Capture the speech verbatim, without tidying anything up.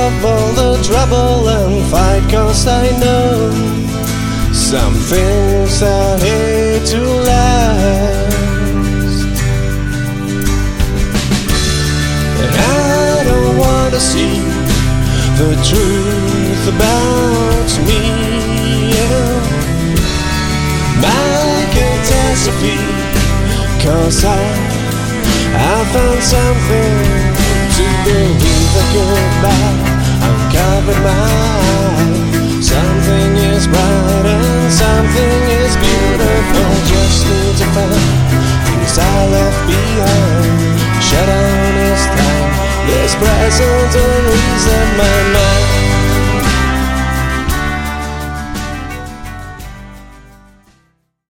of all the trouble and fight, 'cause I know some things are here to last. And I don't want to see the truth about me, yeah. My catastrophe, 'cause I I found something to believe a goodbye. Uncovered my eye. Something is bright and something is beautiful. Just need to find things I left behind. Shut down this time. This present and reason my mind.